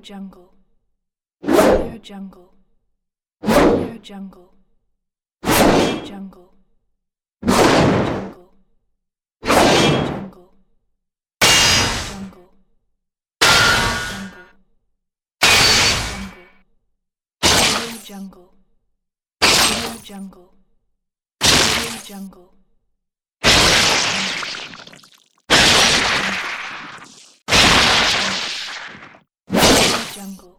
Jungle. Audio Jungle. Audio Jungle. Audio Jungle. Audio Jungle. Audio Jungle. Jungle. Jungle. Jungle. Audio Jungle. Audio Jungle. Jungle.